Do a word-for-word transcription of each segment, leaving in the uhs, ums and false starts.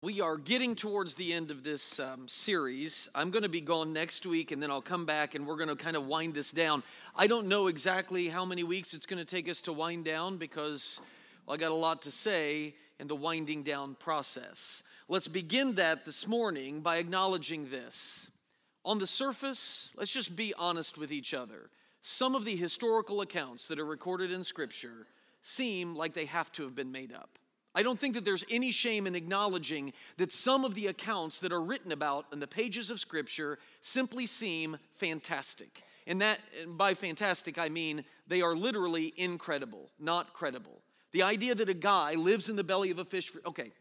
We are getting towards the end of this um, series. I'm going to be gone next week, and then I'll come back, and we're going to kind of wind this down. I don't know exactly how many weeks it's going to take us to wind down because well, I got a lot to say in the winding down process. Let's begin that this morning by acknowledging this. On the surface, let's just be honest with each other. Some of the historical accounts that are recorded in Scripture seem like they have to have been made up. I don't think that there's any shame in acknowledging that some of the accounts that are written about in the pages of Scripture simply seem fantastic. And that, and by fantastic, I mean they are literally incredible, not credible. The idea that a guy lives in the belly of a fish, for, okay,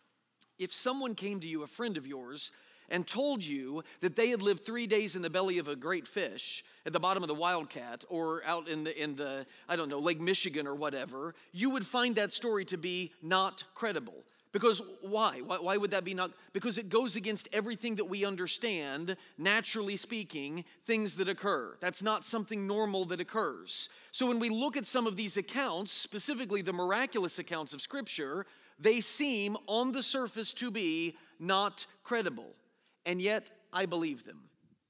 if someone came to you, a friend of yours, and told you that they had lived three days in the belly of a great fish at the bottom of the Wildcat or out in the, in the I don't know, Lake Michigan or whatever, you would find that story to be not credible. Because why? Why, why would that be not? Because it goes against everything that we understand, naturally speaking, things that occur. That's not something normal that occurs. So when we look at some of these accounts, specifically the miraculous accounts of Scripture, they seem on the surface to be not credible. And yet, I believe them.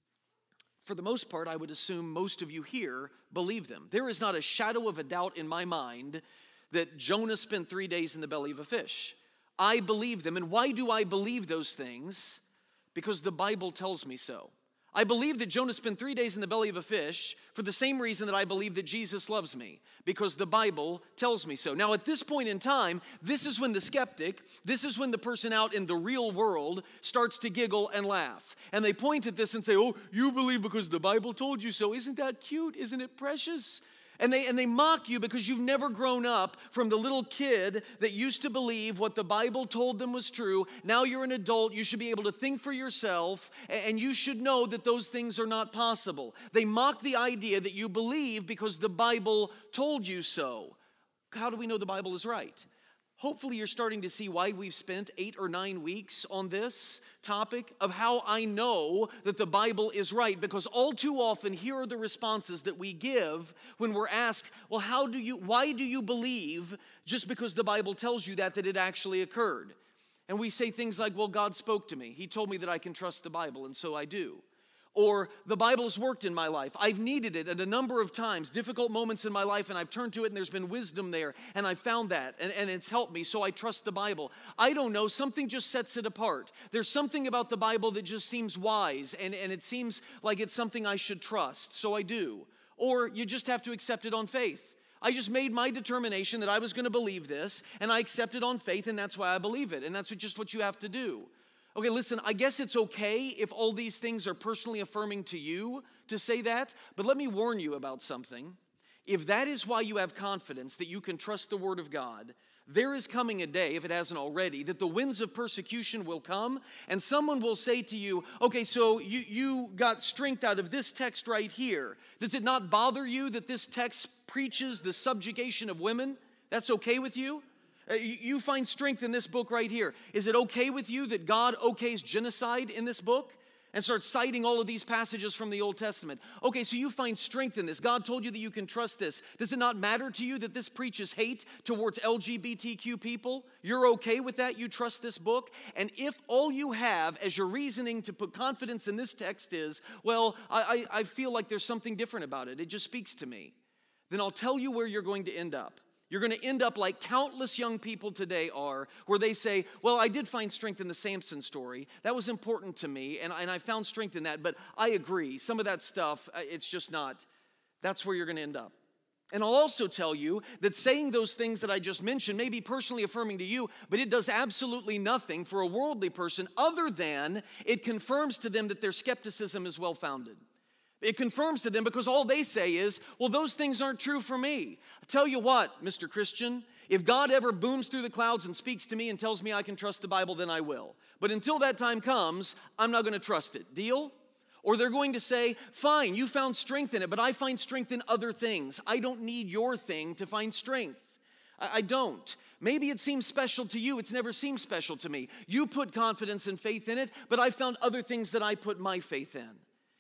For the most part, I would assume most of you here believe them. There is not a shadow of a doubt in my mind that Jonah spent three days in the belly of a fish. I believe them. And why do I believe those things? Because the Bible tells me so. I believe that Jonah spent three days in the belly of a fish for the same reason that I believe that Jesus loves me, because the Bible tells me so. Now, at this point in time, this is when the skeptic, this is when the person out in the real world starts to giggle and laugh. And they point at this and say, oh, you believe because the Bible told you so. Isn't that cute? Isn't it precious? And they, and they mock you because you've never grown up from the little kid that used to believe what the Bible told them was true. Now you're an adult. You should be able to think for yourself, and you should know that those things are not possible. They mock the idea that you believe because the Bible told you so. How do we know the Bible is right? Hopefully you're starting to see why we've spent eight or nine weeks on this topic of how I know that the Bible is right. Because all too often, here are the responses that we give when we're asked, well, how do you, why do you believe just because the Bible tells you that, that it actually occurred? And we say things like, well, God spoke to me. He told me that I can trust the Bible, and so I do. Or the Bible has worked in my life. I've needed it at a number of times, difficult moments in my life, and I've turned to it, and there's been wisdom there, and I found that, and, and it's helped me, so I trust the Bible. I don't know, something just sets it apart. There's something about the Bible that just seems wise, and, and it seems like it's something I should trust, so I do. Or you just have to accept it on faith. I just made my determination that I was going to believe this, and I accept it on faith, and that's why I believe it, and that's just what you have to do. Okay, listen, I guess it's okay if all these things are personally affirming to you to say that, but let me warn you about something. If that is why you have confidence that you can trust the Word of God, there is coming a day, if it hasn't already, that the winds of persecution will come, and someone will say to you, okay, so you, you got strength out of this text right here. Does it not bother you that this text preaches the subjugation of women? That's okay with you? You find strength in this book right here. Is it okay with you that God okays genocide in this book and starts citing all of these passages from the Old Testament? Okay, so you find strength in this. God told you that you can trust this. Does it not matter to you that this preaches hate towards L G B T Q people? You're okay with that? You trust this book? And if all you have as your reasoning to put confidence in this text is, well, I, I, I feel like there's something different about it, it just speaks to me, then I'll tell you where you're going to end up. You're going to end up like countless young people today are, where they say, well, I did find strength in the Samson story. That was important to me, and, and I found strength in that. But I agree, some of that stuff, it's just not, that's where you're going to end up. And I'll also tell you that saying those things that I just mentioned may be personally affirming to you, but it does absolutely nothing for a worldly person other than it confirms to them that their skepticism is well-founded. It confirms to them because all they say is, well, those things aren't true for me. I tell you what, Mister Christian, if God ever booms through the clouds and speaks to me and tells me I can trust the Bible, then I will. But until that time comes, I'm not going to trust it. Deal? Or they're going to say, fine, you found strength in it, but I find strength in other things. I don't need your thing to find strength. I, I don't. Maybe it seems special to you. It's never seemed special to me. You put confidence and faith in it, but I found other things that I put my faith in.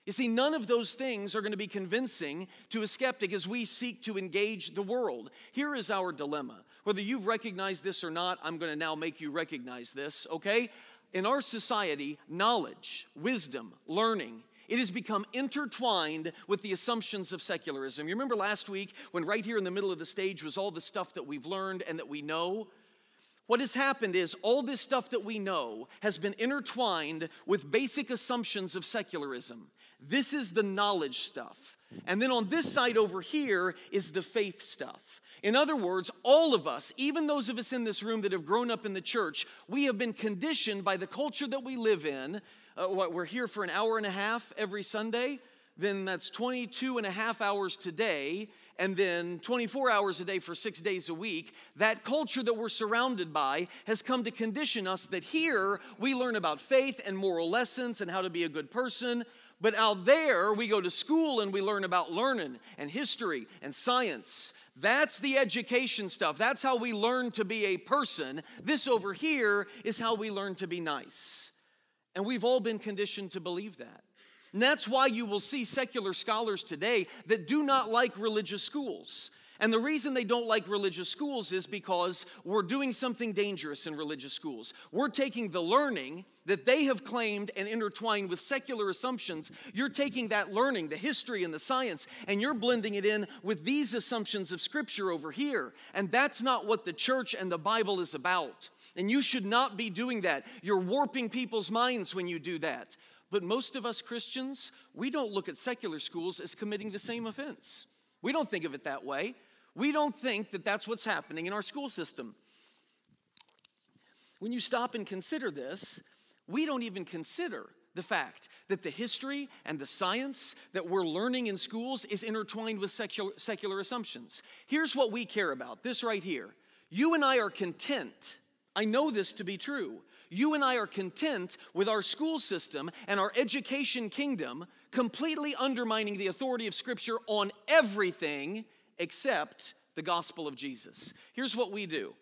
You see, none of those things are going to be convincing to a skeptic as we seek to engage the world. Here is our dilemma. Whether you've recognized this or not, I'm going to now make you recognize this, okay? In our society, knowledge, wisdom, learning, it has become intertwined with the assumptions of secularism. You remember last week when right here in the middle of the stage was all the stuff that we've learned and that we know? What has happened is all this stuff that we know has been intertwined with basic assumptions of secularism. This is the knowledge stuff. And then on this side over here is the faith stuff. In other words, all of us, even those of us in this room that have grown up in the church, we have been conditioned by the culture that we live in. Uh, what, we're here for an hour and a half every Sunday. Then that's twenty-two and a half hours today. And then twenty-four hours a day for six days a week. That culture that we're surrounded by has come to condition us that here we learn about faith and moral lessons and how to be a good person. But out there, we go to school and we learn about learning and history and science. That's the education stuff. That's how we learn to be a person. This over here is how we learn to be nice. And we've all been conditioned to believe that. And that's why you will see secular scholars today that do not like religious schools. And the reason they don't like religious schools is because we're doing something dangerous in religious schools. We're taking the learning that they have claimed and intertwined with secular assumptions. You're taking that learning, the history and the science, and you're blending it in with these assumptions of Scripture over here. And that's not what the church and the Bible is about. And you should not be doing that. You're warping people's minds when you do that. But most of us Christians, we don't look at secular schools as committing the same offense. We don't think of it that way. We don't think that that's what's happening in our school system. When you stop and consider this, we don't even consider the fact that the history and the science that we're learning in schools is intertwined with secular, secular assumptions. Here's what we care about, this right here. You and I are content. I know this to be true. You and I are content with our school system and our education kingdom completely undermining the authority of Scripture on everything except the gospel of Jesus. Here's what we do.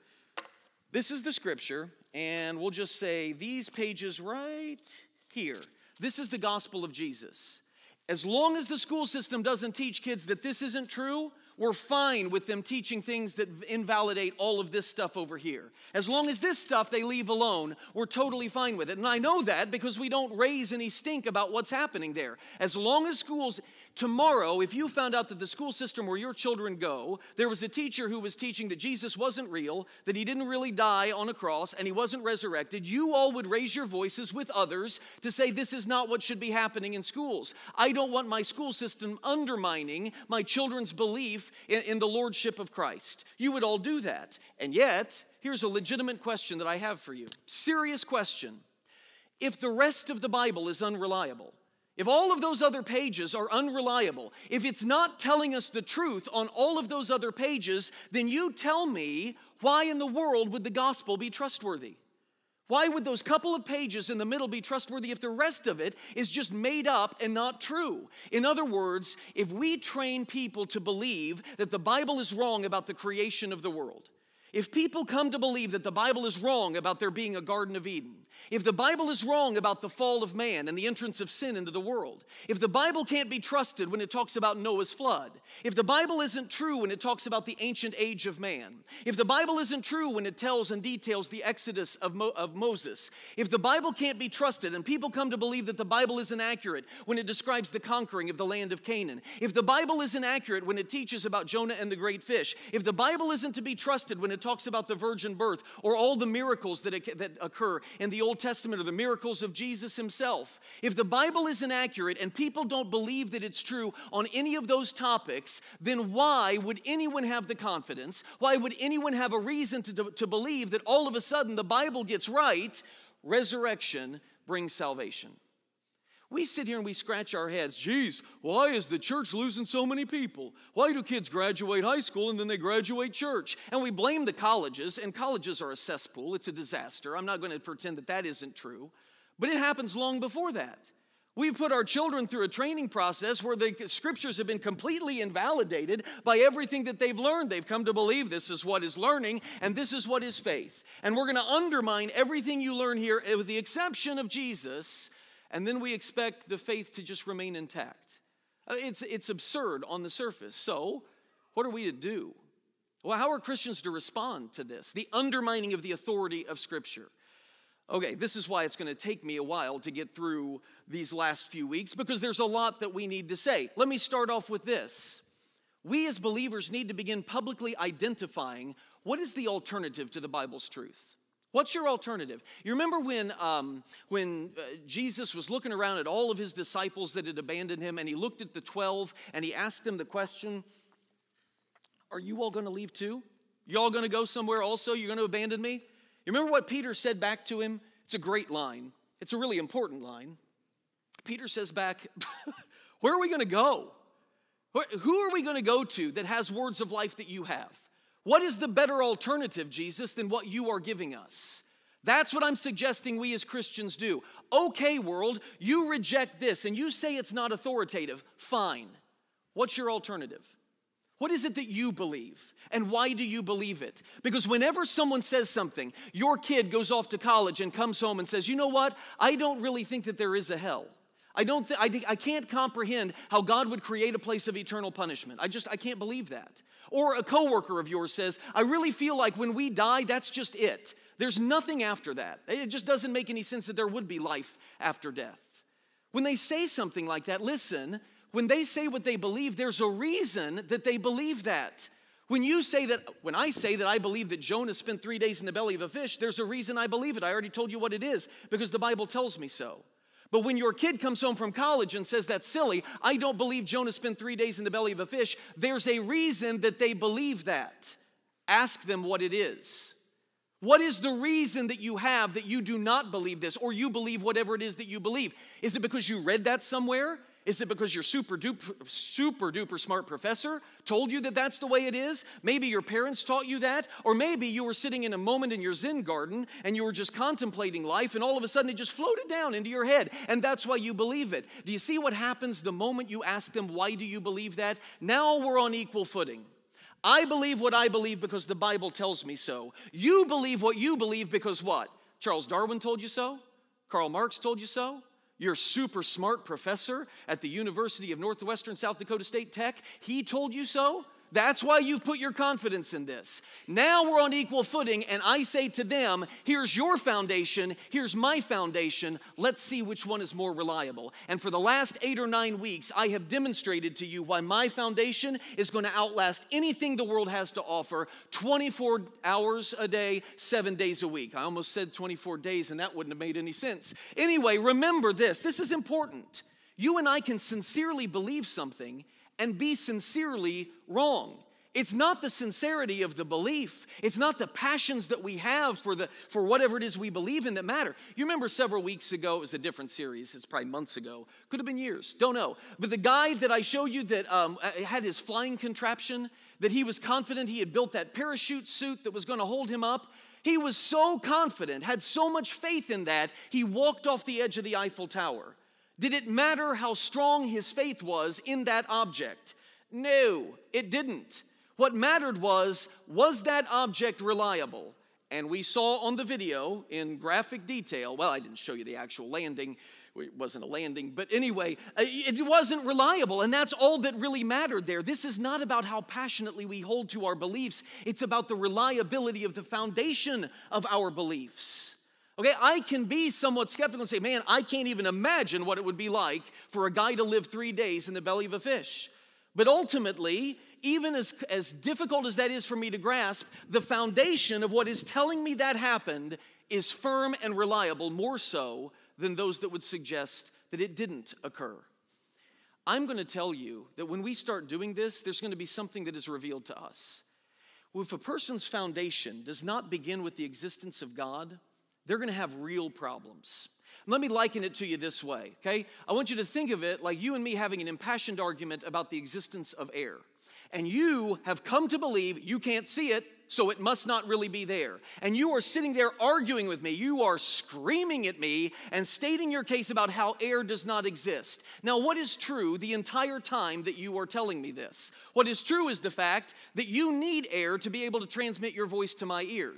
This is the Scripture, and we'll just say these pages right here. This is the gospel of Jesus. As long as the school system doesn't teach kids that this isn't true, we're fine with them teaching things that invalidate all of this stuff over here. As long as this stuff they leave alone, we're totally fine with it. And I know that because we don't raise any stink about what's happening there. As long as schools, tomorrow, if you found out that the school system where your children go, there was a teacher who was teaching that Jesus wasn't real, that he didn't really die on a cross, and he wasn't resurrected, you all would raise your voices with others to say this is not what should be happening in schools. I don't want my school system undermining my children's belief In, in the lordship of Christ. You would all do that. And yet, here's a legitimate question that I have for you. Serious question. If the rest of the Bible is unreliable, if all of those other pages are unreliable, if it's not telling us the truth on all of those other pages, then you tell me, why in the world would the gospel be trustworthy? Why would those couple of pages in the middle be trustworthy if the rest of it is just made up and not true? In other words, if we train people to believe that the Bible is wrong about the creation of the world, if people come to believe that the Bible is wrong about there being a Garden of Eden, if the Bible is wrong about the fall of man and the entrance of sin into the world, if the Bible can't be trusted when it talks about Noah's flood, if the Bible isn't true when it talks about the ancient age of man, if the Bible isn't true when it tells and details the exodus of, Mo- of Moses, if the Bible can't be trusted and people come to believe that the Bible is inaccurate when it describes the conquering of the land of Canaan, if the Bible is inaccurate when it teaches about Jonah and the great fish, if the Bible isn't to be trusted when it talks about the virgin birth or all the miracles that, it, that occur in the Old Testament or the miracles of Jesus himself, if the Bible is inaccurate and people don't believe that it's true on any of those topics, then why would anyone have the confidence, why would anyone have a reason to, to believe that all of a sudden the Bible gets right, resurrection brings salvation? We sit here and we scratch our heads. Geez, why is the church losing so many people? Why do kids graduate high school and then they graduate church? And we blame the colleges, and colleges are a cesspool. It's a disaster. I'm not going to pretend that that isn't true. But it happens long before that. We've put our children through a training process where the scriptures have been completely invalidated by everything that they've learned. They've come to believe this is what is learning and this is what is faith. And we're going to undermine everything you learn here with the exception of Jesus. and then we expect the faith to just remain intact. Uh, It's, it's absurd on the surface. So, what are we to do? Well, how are Christians to respond to this? The undermining of the authority of Scripture. Okay, this is why it's going to take me a while to get through these last few weeks, because there's a lot that we need to say. Let me start off with this. We as believers need to begin publicly identifying what is the alternative to the Bible's truth. What's your alternative? You remember when, um, when uh, Jesus was looking around at all of his disciples that had abandoned him, and he looked at the twelve and he asked them the question, are you all going to leave too? You all going to go somewhere also? You're going to abandon me? You remember what Peter said back to him? It's a great line. It's a really important line. Peter says back, where are we going to go? Who are we going to go to that has words of life that you have? What is the better alternative, Jesus, than what you are giving us? That's what I'm suggesting we as Christians do. Okay, world, you reject this and you say it's not authoritative. Fine. What's your alternative? What is it that you believe? And why do you believe it? Because whenever someone says something, your kid goes off to college and comes home and says, you know what? I don't really think that there is a hell. I don't. Th- I, I can't comprehend how God would create a place of eternal punishment. I just, I can't believe that. Or a coworker of yours says, I really feel like when we die, that's just it. There's nothing after that. It just doesn't make any sense that there would be life after death. When they say something like that, listen, when they say what they believe, there's a reason that they believe that. When you say that, when I say that I believe that Jonah spent three days in the belly of a fish, there's a reason I believe it. I already told you what it is, because the Bible tells me so. But when your kid comes home from college and says that's silly, I don't believe Jonah spent three days in the belly of a fish, there's a reason that they believe that. Ask them what it is. What is the reason that you have that you do not believe this, or you believe whatever it is that you believe? Is it because you read that somewhere? Is it because your super duper, super duper smart professor told you that that's the way it is? Maybe your parents taught you that, or maybe you were sitting in a moment in your Zen garden and you were just contemplating life, and all of a sudden it just floated down into your head, and that's why you believe it. Do you see what happens the moment you ask them, why do you believe that? Now we're on equal footing. I believe what I believe because the Bible tells me so. You believe what you believe because what? Charles Darwin told you so? Karl Marx told you so? Your super smart professor at the University of Northwestern South Dakota State Tech, he told you so? That's why you've put your confidence in this. Now we're on equal footing, and I say to them, here's your foundation, here's my foundation, let's see which one is more reliable. And for the last eight or nine weeks, I have demonstrated to you why my foundation is going to outlast anything the world has to offer, twenty-four hours a day, seven days a week. I almost said twenty-four days, and that wouldn't have made any sense. Anyway, remember this. This is important. You and I can sincerely believe something and be sincerely wrong. It's not the sincerity of the belief. It's not the passions that we have for the for whatever it is we believe in that matter. You remember several weeks ago, it was a different series. It's probably months ago. Could have been years. Don't know. But the guy that I showed you that um, had his flying contraption, that he was confident he had built that parachute suit that was going to hold him up. He was so confident, had so much faith in that, he walked off the edge of the Eiffel Tower. Did it matter how strong his faith was in that object? No, it didn't. What mattered was, was that object reliable? And we saw on the video in graphic detail, well, I didn't show you the actual landing. It wasn't a landing, but anyway, it wasn't reliable, and that's all that really mattered there. This is not about how passionately we hold to our beliefs. It's about the reliability of the foundation of our beliefs. Okay, I can be somewhat skeptical and say, man, I can't even imagine what it would be like for a guy to live three days in the belly of a fish. But ultimately, even as, as difficult as that is for me to grasp, the foundation of what is telling me that happened is firm and reliable, more so than those that would suggest that it didn't occur. I'm going to tell you that when we start doing this, there's going to be something that is revealed to us. If a person's foundation does not begin with the existence of God, they're going to have real problems. Let me liken it to you this way, okay? I want you to think of it like you and me having an impassioned argument about the existence of air. And you have come to believe you can't see it, so it must not really be there. And you are sitting there arguing with me. You are screaming at me and stating your case about how air does not exist. Now, what is true the entire time that you are telling me this? What is true is the fact that you need air to be able to transmit your voice to my ears.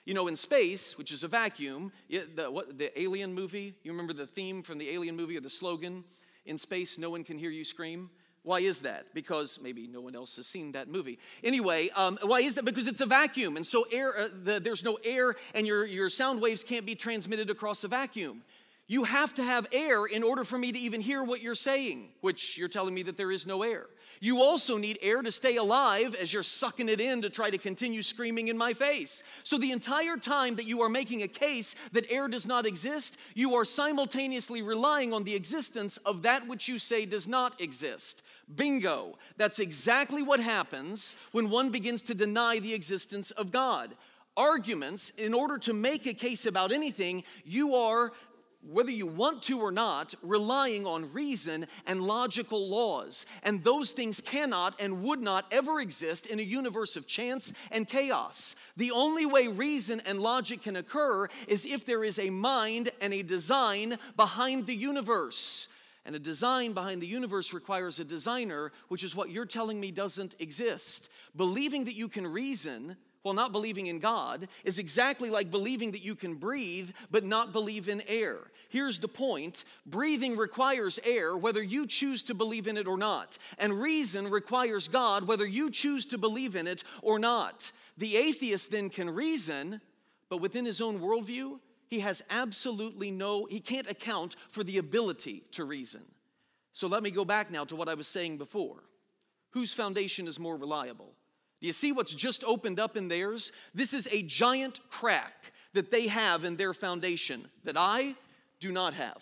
You know, in space, which is a vacuum, the, what, the Alien movie, you remember the theme from the Alien movie or the slogan? In space, no one can hear you scream. Why is that? Because maybe no one else has seen that movie. Anyway, um, why is that? Because it's a vacuum, and so air, uh, the, there's no air, and your, your sound waves can't be transmitted across a vacuum. You have to have air in order for me to even hear what you're saying, which you're telling me that there is no air. You also need air to stay alive as you're sucking it in to try to continue screaming in my face. So the entire time that you are making a case that air does not exist, you are simultaneously relying on the existence of that which you say does not exist. Bingo. That's exactly what happens when one begins to deny the existence of God. Arguments, in order to make a case about anything, you are, whether you want to or not, relying on reason and logical laws. And those things cannot and would not ever exist in a universe of chance and chaos. The only way reason and logic can occur is if there is a mind and a design behind the universe. And a design behind the universe requires a designer, which is what you're telling me doesn't exist. Believing that you can reason while not believing in God is exactly like believing that you can breathe but not believe in air. Here's the point. Breathing requires air whether you choose to believe in it or not. And reason requires God whether you choose to believe in it or not. The atheist then can reason, but within his own worldview, he has absolutely no, he can't account for the ability to reason. So let me go back now to what I was saying before. Whose foundation is more reliable? Do you see what's just opened up in theirs? This is a giant crack that they have in their foundation that I do not have.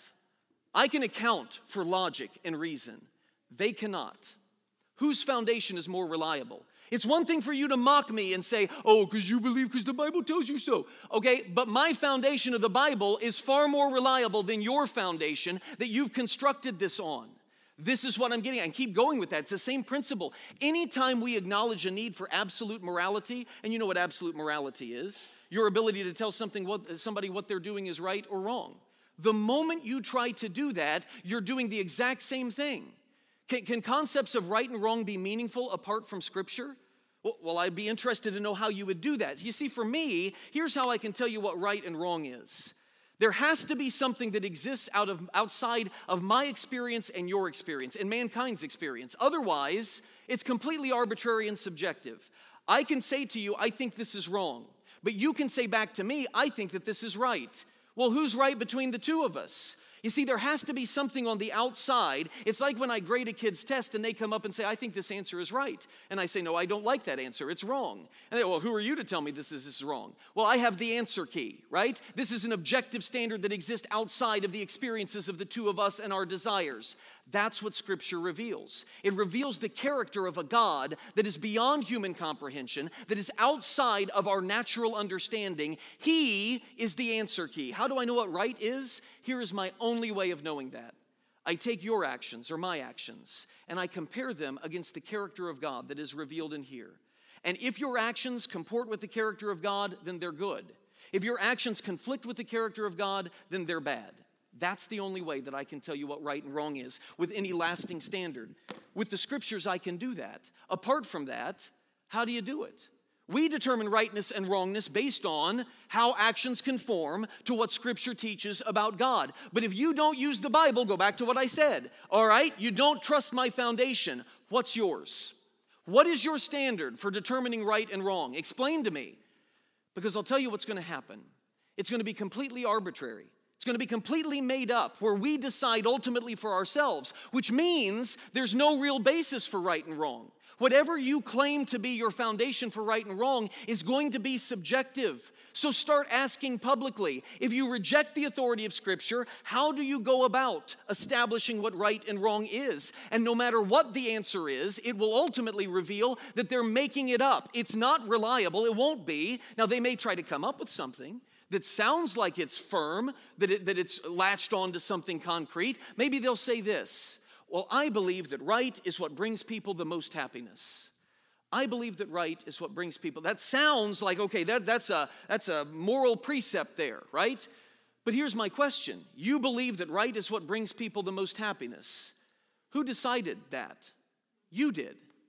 I can account for logic and reason. They cannot. Whose foundation is more reliable? It's one thing for you to mock me and say, oh, because you believe, because the Bible tells you so. Okay, but my foundation of the Bible is far more reliable than your foundation that you've constructed this on. This is what I'm getting at, and keep going with that. It's the same principle. Anytime we acknowledge a need for absolute morality, and you know what absolute morality is, your ability to tell something what, somebody what they're doing is right or wrong. The moment you try to do that, you're doing the exact same thing. Can, can concepts of right and wrong be meaningful apart from Scripture? Well, well, I'd be interested to know how you would do that. You see, for me, here's how I can tell you what right and wrong is. There has to be something that exists out of, outside of my experience and your experience, and mankind's experience. Otherwise, it's completely arbitrary and subjective. I can say to you, I think this is wrong. But you can say back to me, I think that this is right. Well, who's right between the two of us? You see, there has to be something on the outside. It's like when I grade a kid's test and they come up and say, I think this answer is right. And I say, no, I don't like that answer. It's wrong. And they go, well, who are you to tell me this is, this is wrong? Well, I have the answer key, right? This is an objective standard that exists outside of the experiences of the two of us and our desires. That's what Scripture reveals. It reveals the character of a God that is beyond human comprehension, that is outside of our natural understanding. He is the answer key. How do I know what right is? Here is my only way of knowing that. I take your actions or my actions, and I compare them against the character of God that is revealed in here. And if your actions comport with the character of God, then they're good. If your actions conflict with the character of God, then they're bad. That's the only way that I can tell you what right and wrong is with any lasting standard. With the Scriptures, I can do that. Apart from that, how do you do it? We determine rightness and wrongness based on how actions conform to what Scripture teaches about God. But if you don't use the Bible, go back to what I said, all right? You don't trust my foundation. What's yours? What is your standard for determining right and wrong? Explain to me, because I'll tell you what's going to happen. It's going to be completely arbitrary. It's going to be completely made up, where we decide ultimately for ourselves, which means there's no real basis for right and wrong. Whatever you claim to be your foundation for right and wrong is going to be subjective. So start asking publicly. If you reject the authority of Scripture, how do you go about establishing what right and wrong is? And no matter what the answer is, it will ultimately reveal that they're making it up. It's not reliable. It won't be. Now, they may try to come up with something that sounds like it's firm, that, it, that it's latched on to something concrete. Maybe they'll say this. Well, I believe that right is what brings people the most happiness. I believe that right is what brings people. That sounds like, okay, that, that's, a, that's a moral precept there, right? But here's my question. You believe that right is what brings people the most happiness. Who decided that? You did.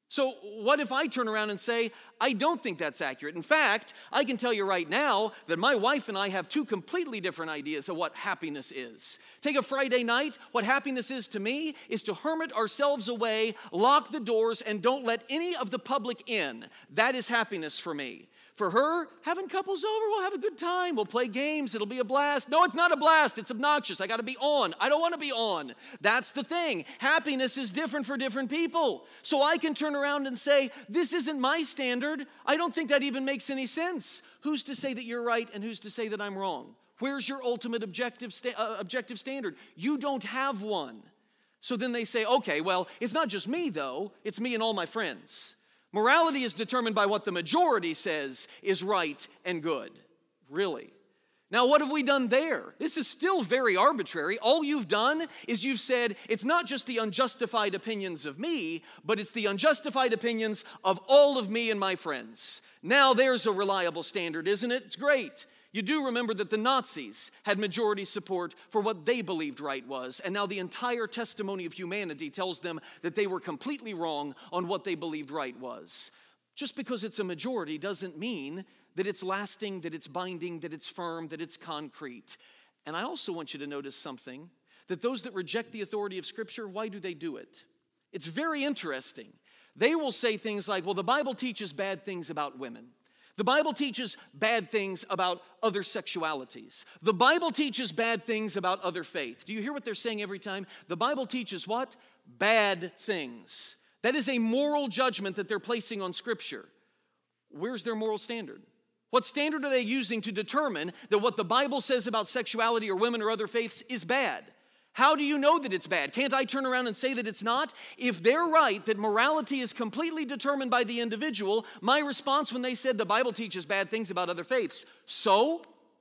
So what if I turn around and say, I don't think that's accurate? In fact, I can tell you right now that my wife and I have two completely different ideas of what happiness is. Take a Friday night. What happiness is to me is to hermit ourselves away, lock the doors, and don't let any of the public in. That is happiness for me. For her, having couples over, we'll have a good time. We'll play games. It'll be a blast. No, it's not a blast. It's obnoxious. I got to be on. I don't want to be on. That's the thing. Happiness is different for different people. So I can turn around and say, this isn't my standard. I don't think that even makes any sense. Who's to say that you're right and who's to say that I'm wrong? Where's your ultimate objective, sta- uh, objective standard? You don't have one. So then they say, okay, well, it's not just me, though. It's me and all my friends. Morality is determined by what the majority says is right and good. Really? Now, what have we done there? This is still very arbitrary. All you've done is you've said it's not just the unjustified opinions of me, but it's the unjustified opinions of all of me and my friends. Now there's a reliable standard, isn't it? It's great. You do remember that the Nazis had majority support for what they believed right was, and now the entire testimony of humanity tells them that they were completely wrong on what they believed right was. Just because it's a majority doesn't mean that it's lasting, that it's binding, that it's firm, that it's concrete. And I also want you to notice something, that those that reject the authority of Scripture, why do they do it? It's very interesting. They will say things like, well, the Bible teaches bad things about women. The Bible teaches bad things about other sexualities. The Bible teaches bad things about other faith. Do you hear what they're saying every time? The Bible teaches what? Bad things. That is a moral judgment that they're placing on Scripture. Where's their moral standard? What standard are they using to determine that what the Bible says about sexuality or women or other faiths is bad? How do you know that it's bad? Can't I turn around and say that it's not? If they're right, that morality is completely determined by the individual, my response when they said the Bible teaches bad things about other faiths, so?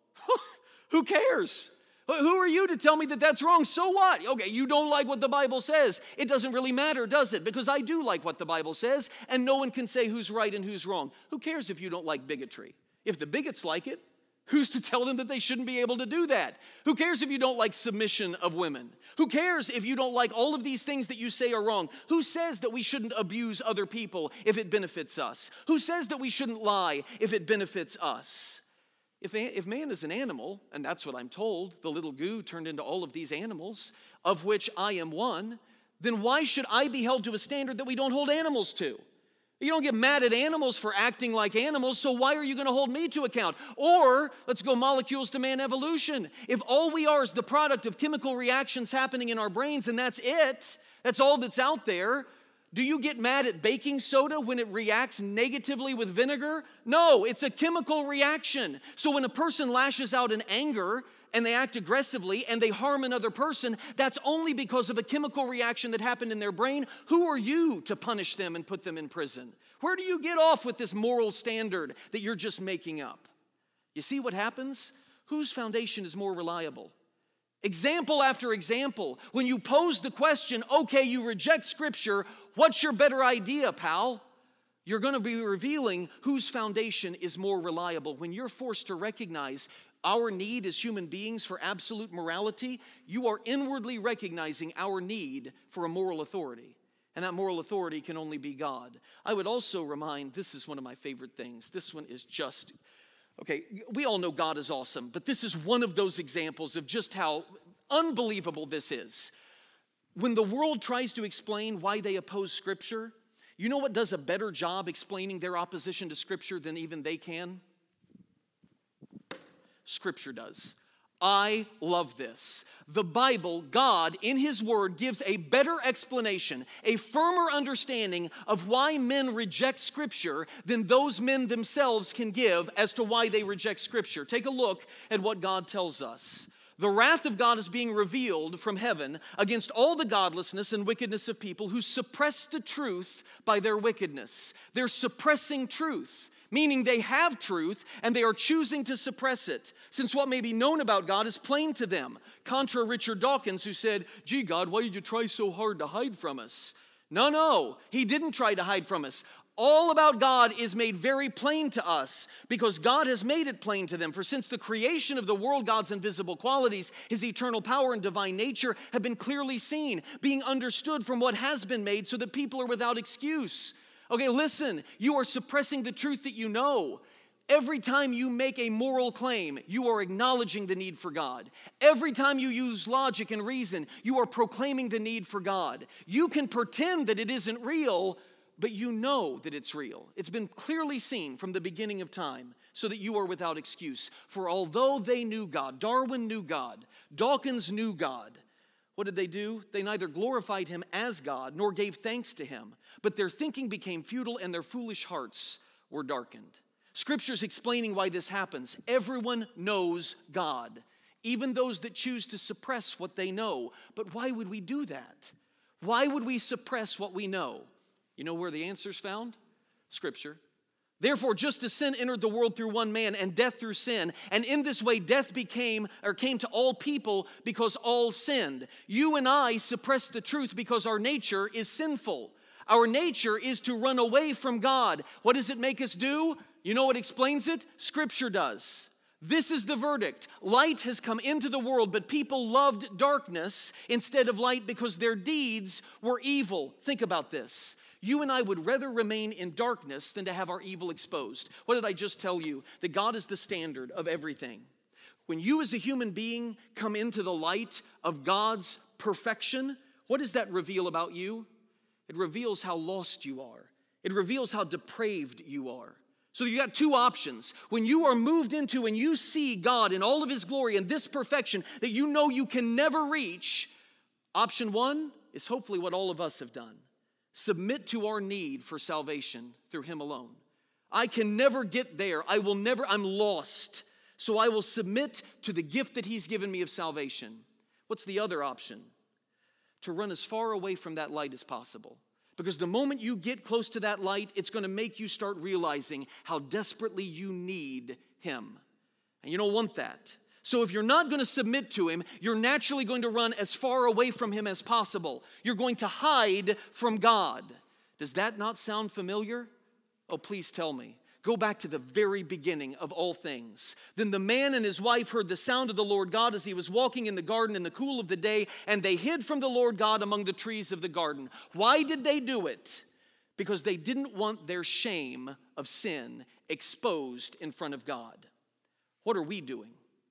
Who cares? Who are you to tell me that that's wrong? So what? Okay, you don't like what the Bible says. It doesn't really matter, does it? Because I do like what the Bible says, and no one can say who's right and who's wrong. Who cares if you don't like bigotry? If the bigots like it, who's to tell them that they shouldn't be able to do that? Who cares if you don't like submission of women? Who cares if you don't like all of these things that you say are wrong? Who says that we shouldn't abuse other people if it benefits us? Who says that we shouldn't lie if it benefits us? If, if man is an animal, and that's what I'm told, the little goo turned into all of these animals, of which I am one, then why should I be held to a standard that we don't hold animals to? You don't get mad at animals for acting like animals, so why are you going to hold me to account? Or, let's go molecules to man evolution. If all we are is the product of chemical reactions happening in our brains and that's it, that's all that's out there, do you get mad at baking soda when it reacts negatively with vinegar? No, it's a chemical reaction. So when a person lashes out in anger and they act aggressively and they harm another person, that's only because of a chemical reaction that happened in their brain. Who are you to punish them and put them in prison? Where do you get off with this moral standard that you're just making up? You see what happens? Whose foundation is more reliable? Example after example, when you pose the question, okay, you reject Scripture, what's your better idea, pal? You're going to be revealing whose foundation is more reliable. When you're forced to recognize our need as human beings for absolute morality, you are inwardly recognizing our need for a moral authority. And that moral authority can only be God. I would also remind, this is one of my favorite things. This one is just, okay, we all know God is awesome, but this is one of those examples of just how unbelievable this is. When the world tries to explain why they oppose Scripture, you know what does a better job explaining their opposition to Scripture than even they can? Scripture does. I love this. The Bible, God, in His Word, gives a better explanation, a firmer understanding of why men reject Scripture than those men themselves can give as to why they reject Scripture. Take a look at what God tells us. The wrath of God is being revealed from heaven against all the godlessness and wickedness of people who suppress the truth by their wickedness. They're suppressing truth, meaning they have truth and they are choosing to suppress it, since what may be known about God is plain to them. Contra Richard Dawkins, who said, gee, God, why did you try so hard to hide from us? No, no, He didn't try to hide from us. All about God is made very plain to us because God has made it plain to them. For since the creation of the world, God's invisible qualities, His eternal power and divine nature have been clearly seen, being understood from what has been made so that people are without excuse. Okay, listen, you are suppressing the truth that you know. Every time you make a moral claim, you are acknowledging the need for God. Every time you use logic and reason, you are proclaiming the need for God. You can pretend that it isn't real, but you know that it's real. It's been clearly seen from the beginning of time, so that you are without excuse. For although they knew God, Darwin knew God, Dawkins knew God, what did they do? They neither glorified him as God nor gave thanks to him, but their thinking became futile and their foolish hearts were darkened. Scripture's explaining why this happens. Everyone knows God, even those that choose to suppress what they know. But why would we do that? Why would we suppress what we know? You know where the answer's found? Scripture. Therefore, just as sin entered the world through one man and death through sin, and in this way death became or came to all people because all sinned. You and I suppress the truth because our nature is sinful. Our nature is to run away from God. What does it make us do? You know what explains it? Scripture does. This is the verdict. Light has come into the world, but people loved darkness instead of light because their deeds were evil. Think about this. You and I would rather remain in darkness than to have our evil exposed. What did I just tell you? That God is the standard of everything. When you as a human being come into the light of God's perfection, what does that reveal about you? It reveals how lost you are. It reveals how depraved you are. So you got two options. When you are moved into and you see God in all of his glory and this perfection that you know you can never reach, option one is hopefully what all of us have done. Submit to our need for salvation through him alone. I can never get there. I will never, I'm lost. So I will submit to the gift that he's given me of salvation. What's the other option? To run as far away from that light as possible. Because the moment you get close to that light, it's going to make you start realizing how desperately you need him. And you don't want that. So if you're not going to submit to him, you're naturally going to run as far away from him as possible. You're going to hide from God. Does that not sound familiar? Oh, please tell me. Go back to the very beginning of all things. Then the man and his wife heard the sound of the Lord God as he was walking in the garden in the cool of the day, and they hid from the Lord God among the trees of the garden. Why did they do it? Because they didn't want their shame of sin exposed in front of God. What are we doing?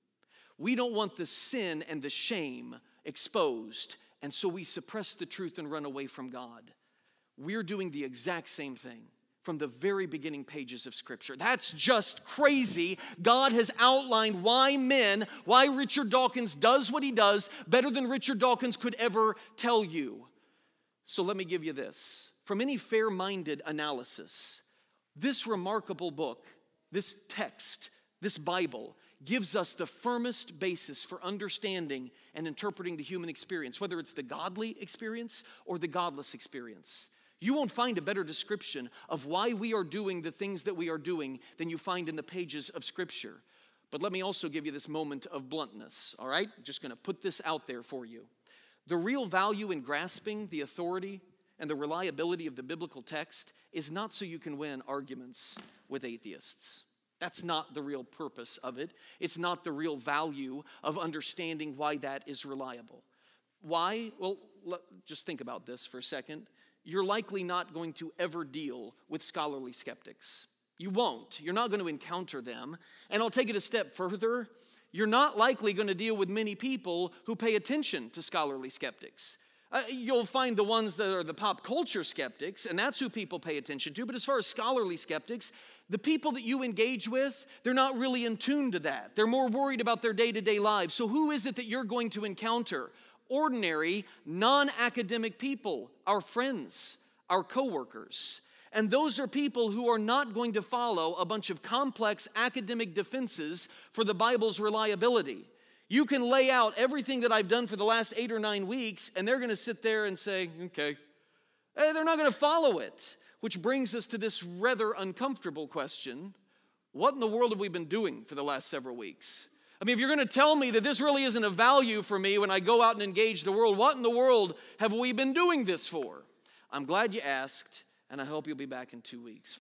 We don't want the sin and the shame exposed, and so we suppress the truth and run away from God. We're doing the exact same thing from the very beginning pages of Scripture. That's just crazy. God has outlined why men, why Richard Dawkins does what he does better than Richard Dawkins could ever tell you. So let me give you this. From any fair-minded analysis, this remarkable book, this text, this Bible, gives us the firmest basis for understanding and interpreting the human experience, whether it's the godly experience or the godless experience. You won't find a better description of why we are doing the things that we are doing than you find in the pages of Scripture. But let me also give you this moment of bluntness, all right? Just going to put this out there for you. The real value in grasping the authority and the reliability of the biblical text is not so you can win arguments with atheists. That's not the real purpose of it. It's not the real value of understanding why that is reliable. Why? Well, let, just think about this for a second. You're likely not going to ever deal with scholarly skeptics. You won't. You're not going to encounter them. And I'll take it a step further. You're not likely going to deal with many people who pay attention to scholarly skeptics. Uh, you'll find the ones that are the pop culture skeptics, and that's who people pay attention to. But as far as scholarly skeptics, the people that you engage with, they're not really in tune to that. They're more worried about their day-to-day lives. So who is it that you're going to encounter? Ordinary, non-academic people, our friends, our coworkers. And those are people who are not going to follow a bunch of complex academic defenses for the Bible's reliability. You can lay out everything that I've done for the last eight or nine weeks, and they're going to sit there and say, okay. Hey, they're not going to follow it, which brings us to this rather uncomfortable question. What in the world have we been doing for the last several weeks? I mean, if you're going to tell me that this really isn't a value for me when I go out and engage the world, what in the world have we been doing this for? I'm glad you asked, and I hope you'll be back in two weeks.